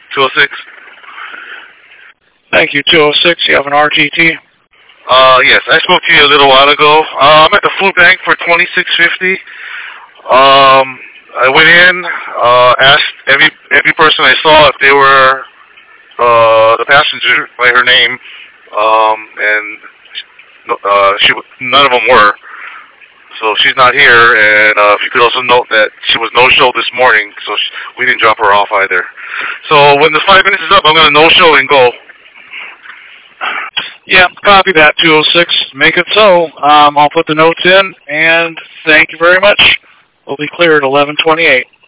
206. Thank you, 206. You have an RTT? Yes, I spoke to you a little while ago. I'm at the food bank for 2650. I went in, asked every person I saw if they were the passenger by her name, and none of them were. So she's not here, and if you could also note that she was no-show this morning, so we didn't drop her off either. So when the 5 minutes is up, I'm going to no-show and go. Yeah, copy that, 206. Make it so. I'll put the notes in, and thank you very much. We'll be clear at 11:28.